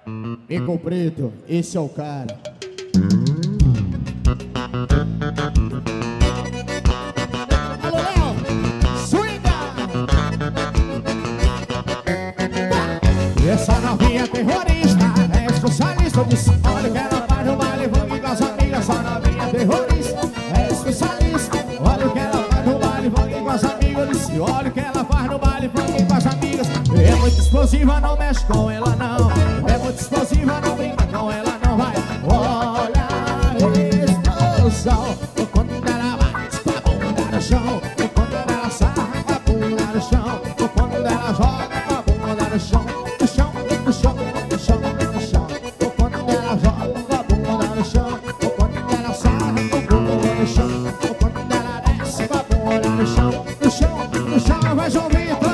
Mico Preto, esse é o cara. Alô, Léo, swinga! Essa novinha terrorista é especialista disso. Olha o que ela faz no baile funk com as amigas. Essa novinha terrorista é especialista. Olha o que ela faz no baile funk com as amigas. Olha o que ela faz no baile funk com as amigas. É muito explosiva, não mexe com ela não. É muito explosiva, não brinca com ela não. Vai, olha a explosão. Quando ela bate com a bunda no chão, quando ela sarra com a bunda no chão, quando ela joga com a bunda no chão, no chão, no chão, no chão, no chão. Quando ela joga com a bunda no chão, quando ela sarra com a bunda no chão, quando ela desce com a bunda no chão, no chão, no chão. Vai, João Vitor.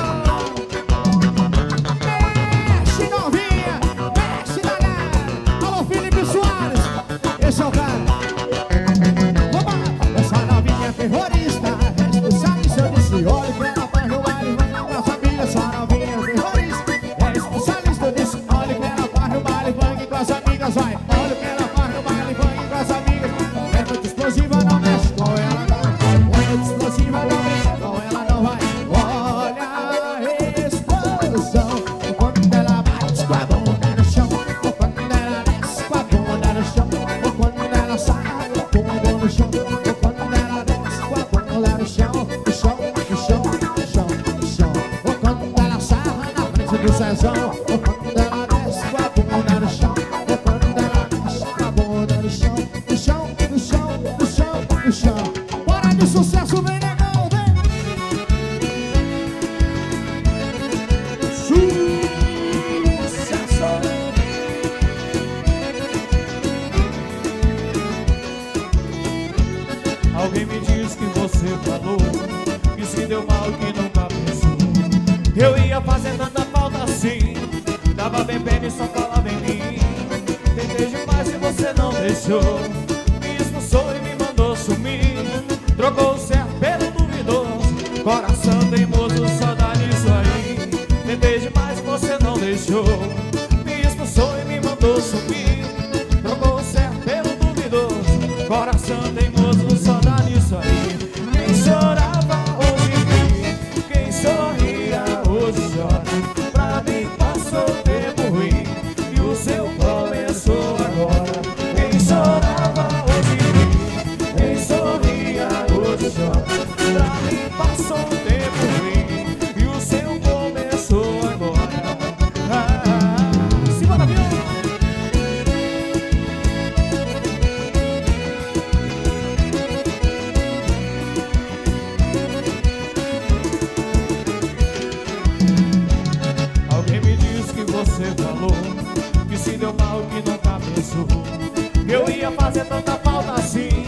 Esse é o cara. Opa! Essa novinha terrorista é especialista. Eu disse, olha o que ela faz no baile, vai na nossa amiga. Essa novinha terrorista é especialista. Eu disse, olha o que ela faz no baile, funk com as amigas. Vai, olha o que ela faz no baile, funk com as amigas. É muito explosiva, não mexe com ela não. É muito explosiva, não mexe com ela não. Vai, olha a explosão. Quando ela bate com a bunda no chão, quando ela desce com a bunda no chão, quando ela sai com a bunda no chão, quando ela desce com a bunda no chão, no chão, no chão, no chão, no chão. Quando ela sarra na frente do Zezão, quando ela desce com a bunda no chão, quando ela desce com a bunda no chão, no chão, no chão, no chão, no chão. Bora de sucesso, vem negão, vem! Sucesso! Alguém me diz que você falou que se deu mal, que nunca pensou. Eu ia fazer tanta falta assim, tava bebendo e só falava em mim. Tentei demais e você não deixou, me expulsou e me mandou sumir. Trocou o certo pelo duvidoso, coração teimoso, só dá nisso aí. Tentei demais e você não deixou, me expulsou e me mandou sumir. Trocou o certo pelo duvidoso, coração teimoso, só dá nisso aí. Quem chorava hoje ri, quem sorria hoje chora. Pra mim passou o tempo ruim e o seu começou agora. Quem chorava hoje ri, quem sorria hoje chora. Pra mim passou o tempo ruim e o seu começou agora. Simbora, viu? Alguém me disse que você falou que se deu mal, que nunca pensou. Eu ia fazer tanta falta assim,